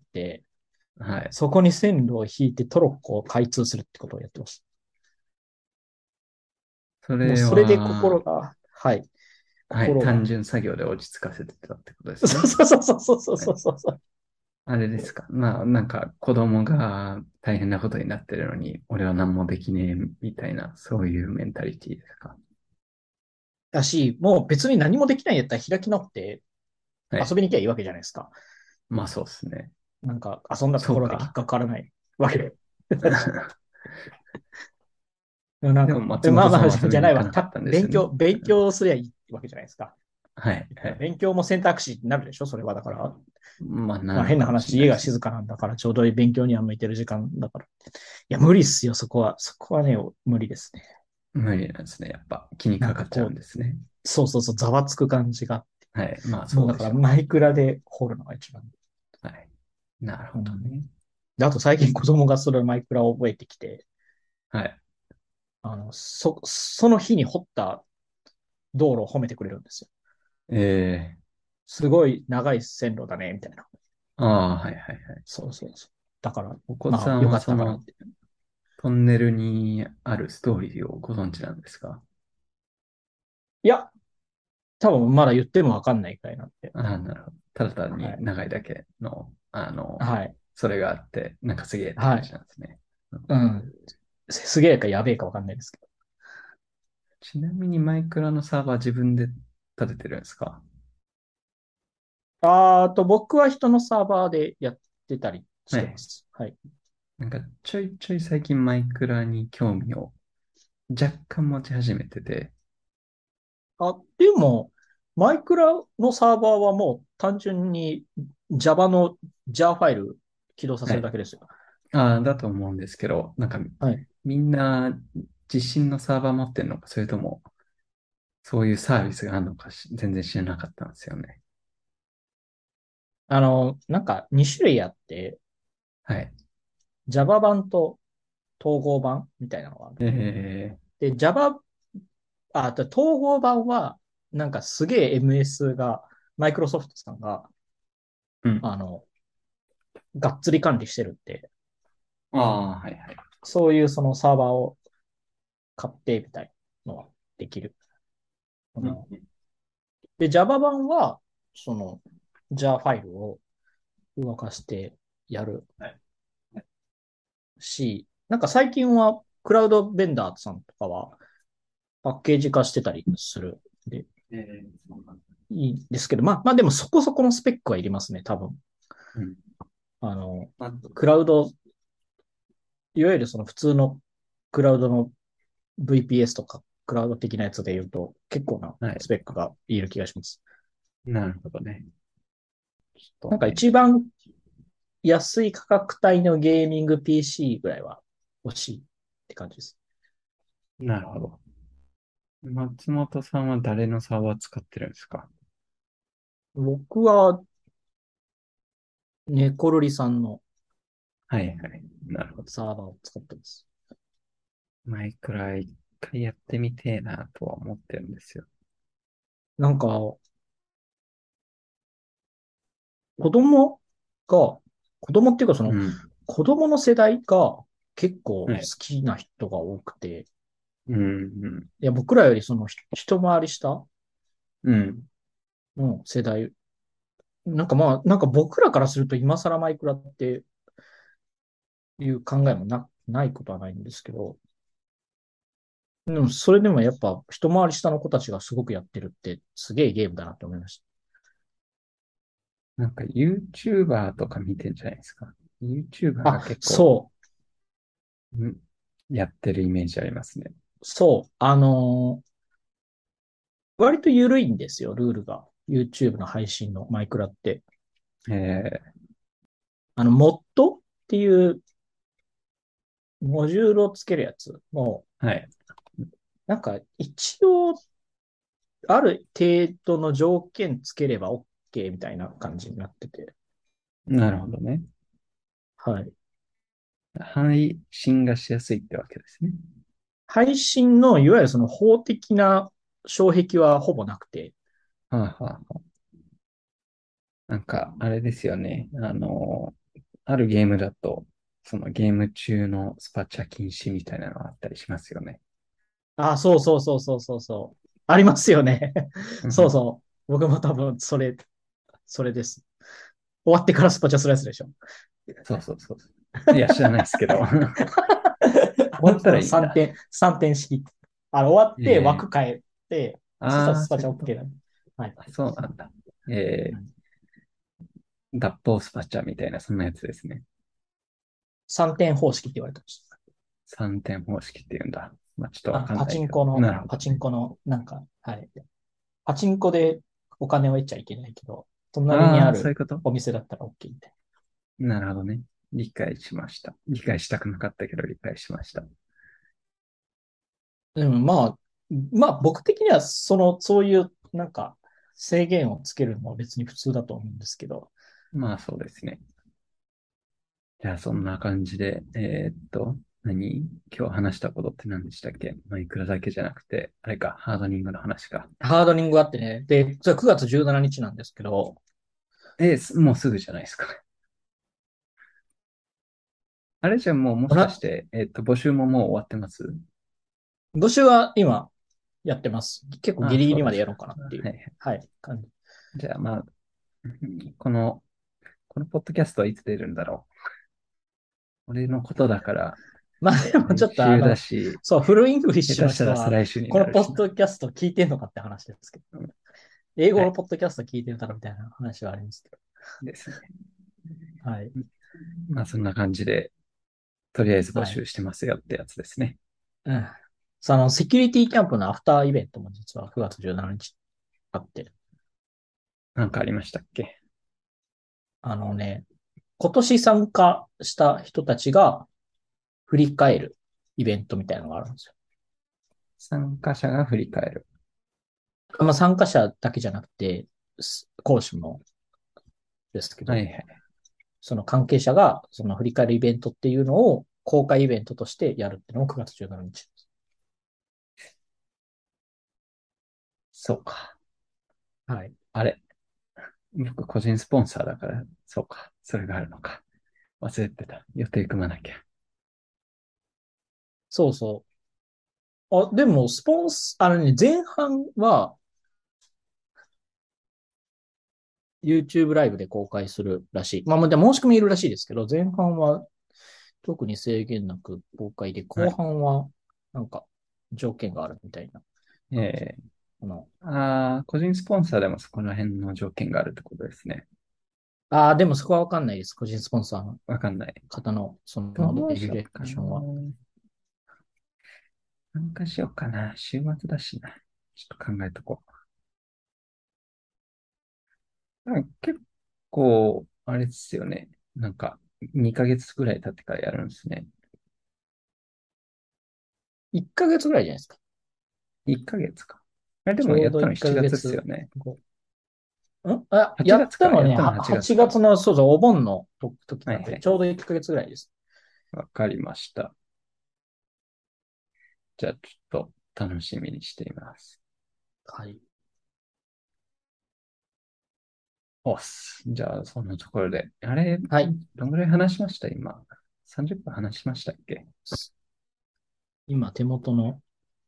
Speaker 1: はい。
Speaker 2: そこに線路を引いてトロッコを開通するってことをやってました。もう
Speaker 1: それ
Speaker 2: それで心
Speaker 1: は、
Speaker 2: が、はい、
Speaker 1: はい、
Speaker 2: 心が。
Speaker 1: 単純作業で落ち着かせてたってことで
Speaker 2: そ
Speaker 1: すね。
Speaker 2: うそうそうそうそう
Speaker 1: はい。
Speaker 2: そうそうそう。
Speaker 1: あれですか。まあ、なんか子供が大変なことになってるのに、俺は何もできねえみたいな、そういうメンタリティですか。
Speaker 2: だし、もう別に何もできないんやったら開き直って
Speaker 1: はい。
Speaker 2: 遊びに行きゃいいわけじゃないですか。
Speaker 1: まあそうですね。
Speaker 2: なんか遊んだところで結
Speaker 1: そうか。
Speaker 2: 果変わらないわけで。なんか、
Speaker 1: でも松
Speaker 2: まあまあ、
Speaker 1: 本さんは遊
Speaker 2: じゃないわ。
Speaker 1: びに行かなかっ
Speaker 2: た
Speaker 1: たんですよね。
Speaker 2: 勉強、勉強すりゃいいわけじゃないですか。
Speaker 1: はい、はい。
Speaker 2: 勉強も選択肢になるでしょそれはだから。
Speaker 1: まあ、な
Speaker 2: まあ
Speaker 1: るのかもしれ
Speaker 2: 変な話、
Speaker 1: ないですね。
Speaker 2: 家が静かなんだから、ちょうどいい勉強には向いてる時間だから。いや、無理っすよ、そこは。そこはね、無理ですね。
Speaker 1: 無理なんですね。やっぱ気に
Speaker 2: な
Speaker 1: かかっちゃうん
Speaker 2: んかこう、
Speaker 1: ですね。
Speaker 2: そうそうそう、ざわつく感じが。
Speaker 1: はい。まあ
Speaker 2: もうだから
Speaker 1: そうでしょうね。
Speaker 2: マイクラで掘るのが一番。
Speaker 1: はい。なるほど
Speaker 2: うん。
Speaker 1: ね。
Speaker 2: で、あと最近子供がそれマイクラを覚えてきて、
Speaker 1: はい。
Speaker 2: あの、そ、その日に掘った道路を褒めてくれるんですよ。
Speaker 1: えー、
Speaker 2: すごい長い線路だね、みたいな。
Speaker 1: ああ、はいはいはい。
Speaker 2: そうそうそう。だから、
Speaker 1: お子
Speaker 2: まあ、
Speaker 1: さん
Speaker 2: よかっ
Speaker 1: はその
Speaker 2: たからって。
Speaker 1: トンネルにあるストーリーをご存知なんですか？
Speaker 2: いや、多分まだ言ってもわかんないくらいなんで。
Speaker 1: ああ、なるほど。ただ単
Speaker 2: はい。
Speaker 1: に長いだけの、あの、
Speaker 2: はい。
Speaker 1: それがあって、なんかすげえって感じ
Speaker 2: はい。
Speaker 1: なんですね。うん。
Speaker 2: うん。すすげえかやべえかわかんないですけど。
Speaker 1: ちなみにマイクラのサーバー自分で立ててるんですか？
Speaker 2: あーと、僕は人のサーバーでやってたりし
Speaker 1: はい。
Speaker 2: てます。はい。
Speaker 1: なんかちょいちょい最近マイクラに興味を若干持ち始めてて、
Speaker 2: あ、でも、マイクラのサーバーはもう単純に Java の ジャー ファイル起動させるだ
Speaker 1: はい。
Speaker 2: けですよ。
Speaker 1: ああ、だと思うんですけど、なんか
Speaker 2: はい。
Speaker 1: みんな自身のサーバー持ってるのか、それともそういうサービスがあるのかし全然知らなかったんですよね。
Speaker 2: あの、なんかに種類あって、
Speaker 1: はい。
Speaker 2: Java 版と統合版みたいなのがある。
Speaker 1: え
Speaker 2: で、Java、あ、あと統合版は、なんかすげえ エムエス が、マイクロソフトさんが、
Speaker 1: ー、うん。
Speaker 2: あの、がっつり管理してるって、
Speaker 1: ああ、はいはい。
Speaker 2: そういうそのサーバーを買ってみたいのはできる。あ
Speaker 1: うん。
Speaker 2: ので、Java 版は、その、Jar ファイルを動かしてやる
Speaker 1: はい。
Speaker 2: し、なんか最近はクラウドベンダーさんとかはパッケージ化してたりするんで、
Speaker 1: えー、そうなんだ。
Speaker 2: いいんですけど、まあ、まあでもそこそこのスペックはいりますね、多分。
Speaker 1: うん。
Speaker 2: あの、
Speaker 1: あ、
Speaker 2: クラウド、いわゆるその普通のクラウドの ブイピーエス とか、クラウド的なやつで言うと、結構な
Speaker 1: はい。
Speaker 2: スペックがいる気がします。
Speaker 1: なるほどね。ちょ
Speaker 2: なんか
Speaker 1: っとね。
Speaker 2: 一番安い価格帯のゲーミング ピーシー ぐらいは欲しいって感じです。
Speaker 1: なるほど。 松本さんは誰のサーバー使ってるんですか？
Speaker 2: 僕は、ネコロリさんの
Speaker 1: はいはい。なるほど。
Speaker 2: サーバーを使ってます。
Speaker 1: マイクラ一回やってみてえなとは思ってるんですよ。
Speaker 2: なんか、子供が、子供っていうかその、
Speaker 1: うん。
Speaker 2: 子供の世代が結構好
Speaker 1: はい。
Speaker 2: きな人が多くて、
Speaker 1: うん、
Speaker 2: いや、僕らよりそのひ一回り下
Speaker 1: うん。うん。
Speaker 2: の世代、なんかまあ、なんか僕らからすると今更マイクラっていう考えもな、ないことはないんですけど、でもそれでもやっぱ一回り下の子たちがすごくやってるってすげえゲームだなって思いまし
Speaker 1: なんか YouTuber とか見てんじゃないですか。YouTuber
Speaker 2: た。
Speaker 1: が
Speaker 2: あ、
Speaker 1: 結構、
Speaker 2: そう、
Speaker 1: んやってるイメージありますね。
Speaker 2: そう、あのー割と緩いんですよ、ルールが。YouTube の配信のマイクラって。
Speaker 1: え
Speaker 2: あの、モッドっていうモジュールをつけるやつも、
Speaker 1: ー、はい。
Speaker 2: なんか一応ある程度の条件つければ OK みたいな感じになってて。
Speaker 1: なるほどね。
Speaker 2: はい。
Speaker 1: 配信がしやすいってわけですね。
Speaker 2: 配信のいわゆるその法的な障壁はほぼなくて。
Speaker 1: はあ、はあはあ、なんか、あれですよね。あの、あるゲームだと、そのゲーム中のスパチャ禁止みたいなのがあったりしますよね。
Speaker 2: あ、そうそうそうそうそうそう。ありますよね。
Speaker 1: うん。
Speaker 2: そうそう。僕も多分それ、それです。終わってからスパチャするやつでしょ。
Speaker 1: そうそうそうそう。いや、知らないですけど。終わったらいいん
Speaker 2: 3
Speaker 1: だ。
Speaker 2: 点、さんてん式。あの、終わって
Speaker 1: ええ、
Speaker 2: 枠変えて、そしたら
Speaker 1: ああー、
Speaker 2: スパチャ
Speaker 1: そういうこと。
Speaker 2: OK だね。はい。
Speaker 1: そうなんだ。えー、脱法スパチャみたいな、そんなやつですね。
Speaker 2: さんてん方式って言われてました。
Speaker 1: さんてん方式っていうんだ。まあ、ちょっとわ
Speaker 2: あの、パ
Speaker 1: かんないけど。
Speaker 2: チンコの、
Speaker 1: なるほどね。
Speaker 2: パチンコの、なんか、はい。パチンコでお金を得ちゃいけないけど、隣に
Speaker 1: ああ、そうい
Speaker 2: ある
Speaker 1: うこと。
Speaker 2: お店だったら OK みたい
Speaker 1: なるほどね。理解しました。理解したくなかったけど理解しました。
Speaker 2: な。でもまあ、まあ僕的にはその、そういうなんか制限をつけるのは別に普通だと思うんですけど、
Speaker 1: まあそうですね。じゃあそんな感じで、えーっと、何今日話したことって何でしたっけ？マイクラだけじゃなくて、あれか、ハードニングの話か。
Speaker 2: ハードニングがあってね、で、それくがつじゅうしちにちなんですけど、
Speaker 1: えーすもうすぐじゃないですか。あれじゃもうもしかし
Speaker 2: おな
Speaker 1: て、えーっと、募集ももう終わってます？
Speaker 2: 募集は今やってます。結構
Speaker 1: ああ、
Speaker 2: ギリギリまでやろう
Speaker 1: そうですか。
Speaker 2: かなっていう。
Speaker 1: はいはい。
Speaker 2: はい。感じ。
Speaker 1: じゃあまあ、この、このポッドキャストはいつ出るんだろう。俺のことだから、
Speaker 2: まあでもちょっとあ
Speaker 1: 来週だ
Speaker 2: の、
Speaker 1: し、
Speaker 2: そう、フルイングリッシュ
Speaker 1: 下手したら再
Speaker 2: の人は、
Speaker 1: 来週に
Speaker 2: このポ
Speaker 1: なるしな。
Speaker 2: ッドキャスト聞いてんのかって話ですけど。英語
Speaker 1: はい。
Speaker 2: のポッドキャスト聞いてるだろみたいな話はありますけど。
Speaker 1: ですね。
Speaker 2: はい。
Speaker 1: まあそんな感じで、とりあえず募
Speaker 2: はい。
Speaker 1: 集してますよってやつですね。
Speaker 2: うん。その、セキュリティキャンプのアフターイベントも実はくがつじゅうしちにちあって、
Speaker 1: なんかありましたっけ？
Speaker 2: あのね、今年参加した人たちが振り返るイベントみたいなのがあるんですよ。
Speaker 1: 参加者が振り返る。
Speaker 2: まあ、参加者だけじゃなくて、す講師もですけど、
Speaker 1: はいはい。
Speaker 2: その関係者がその振り返るイベントっていうのを公開イベントとしてやるっていうのもくがつじゅうしちにちです。
Speaker 1: そうか。
Speaker 2: はい。
Speaker 1: あれ。僕個人スポンサーだから、そうか。それがあるのか。忘れてた。予定組まなきゃ。
Speaker 2: そうそう。あ、でも、スポンス、あのね、前半は YouTube ライブで公開するらしい。まあ、もうで申し込みいるらしいですけど、前半は特に制限なく公開で、後
Speaker 1: はい。
Speaker 2: 半はなんか条件があるみたいな感じ。
Speaker 1: え
Speaker 2: あの、
Speaker 1: ー、あー個人スポンサーでもそこら辺の条件があるってことですね。
Speaker 2: ああ、でもそこはわかんないです。個人スポンサーの
Speaker 1: わかんない。
Speaker 2: 方の、そ
Speaker 1: ど
Speaker 2: のレギュレ
Speaker 1: うしようかな。
Speaker 2: ーションは。
Speaker 1: 参加しようかな。週末だしな。ちょっと考えとこう。なんか結構、あれですよね。なんか、にかげつぐらい経ってからやるんですね。
Speaker 2: いっかげつぐらいじゃないですか。
Speaker 1: いっかげつか。あれで
Speaker 2: ちょうど1
Speaker 1: もやったの7月っすよ
Speaker 2: ヶ月
Speaker 1: ね。
Speaker 2: 後。んあ、
Speaker 1: 8
Speaker 2: やっ
Speaker 1: 月か。
Speaker 2: たのね、
Speaker 1: やったの
Speaker 2: は
Speaker 1: 8
Speaker 2: 8
Speaker 1: 月か。
Speaker 2: 月の、そうそう、お盆の時なんで、
Speaker 1: はいはい。
Speaker 2: ちょうどいっかげつぐらいです。
Speaker 1: わかりました。じゃあちょっと楽しみにしています。
Speaker 2: はい。
Speaker 1: おっす。じゃあそんなところで。あれ、
Speaker 2: はい。
Speaker 1: どんぐらい話しました今？ さんじゅっ 分話しましたっけ？
Speaker 2: 今、手元の、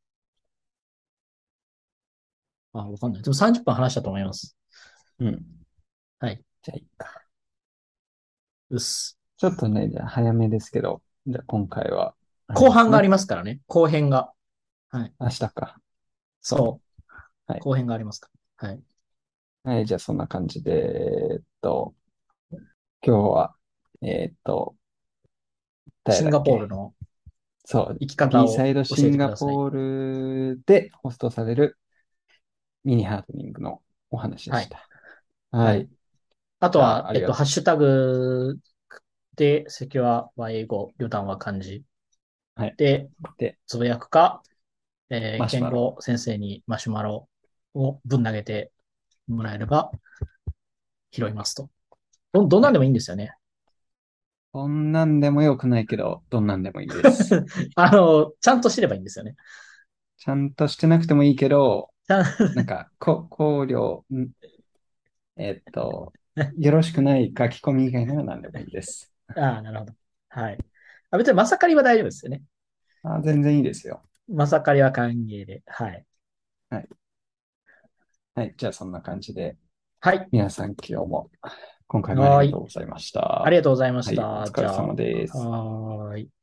Speaker 2: あ、わかんない。でもさんじゅっぷん話したと思います。
Speaker 1: うん。
Speaker 2: はい。
Speaker 1: じゃあいいか。
Speaker 2: うっす。
Speaker 1: ちょっとね、じゃあ早めですけど、じゃあ今回は、あれ
Speaker 2: 後半があり
Speaker 1: ですね。
Speaker 2: ますからね。後編が。はい。
Speaker 1: 明日か。そ
Speaker 2: そう。
Speaker 1: う。はい。
Speaker 2: 後編がありますから。はい。
Speaker 1: はい、じゃあそんな感じで、えーっと、今日は、えーっと、誰
Speaker 2: シンガポール
Speaker 1: だっけ？
Speaker 2: の
Speaker 1: そう、
Speaker 2: 生き方
Speaker 1: B サ
Speaker 2: を
Speaker 1: イド
Speaker 2: 教え
Speaker 1: シンガ
Speaker 2: てください。
Speaker 1: ポールでホストされるミニハートニングのお話で
Speaker 2: はい。
Speaker 1: した。は
Speaker 2: はい。
Speaker 1: い。じゃあ、
Speaker 2: あとは、えっと、
Speaker 1: ありがと
Speaker 2: ハッシュタグで、セキュアは英語、旅団は漢字
Speaker 1: う。はい。
Speaker 2: で、
Speaker 1: で、
Speaker 2: つぶやくか、えー、
Speaker 1: マシュマロ。
Speaker 2: 言語先生にマシュマロをぶん投げてもらえれば拾いますと。ど、どん
Speaker 1: はい。
Speaker 2: なんでもいいんですよね。
Speaker 1: こんなんでもよくないけど、どんなんでもいいです。
Speaker 2: あの、ちゃんと知ればいいんですよね。
Speaker 1: ちゃんとしてなくてもいいけど、
Speaker 2: ちゃん
Speaker 1: なんか、こ、考慮、んえっと、よろしくない書き込み以外なら何でもいいです。
Speaker 2: ああ、なるほど。はい。あ、別にまさかりは大丈夫ですよね。
Speaker 1: あ、全然いいですよ。
Speaker 2: まさかりは歓迎で。はい。
Speaker 1: はい。はい。じゃあ、そんな感じで、
Speaker 2: はい。
Speaker 1: 皆さん今日も、今回もあり
Speaker 2: はーい。
Speaker 1: がとうございました。
Speaker 2: ありがとうございま
Speaker 1: はい。お
Speaker 2: した。
Speaker 1: 疲れ様
Speaker 2: じゃあ、
Speaker 1: です。
Speaker 2: はーい。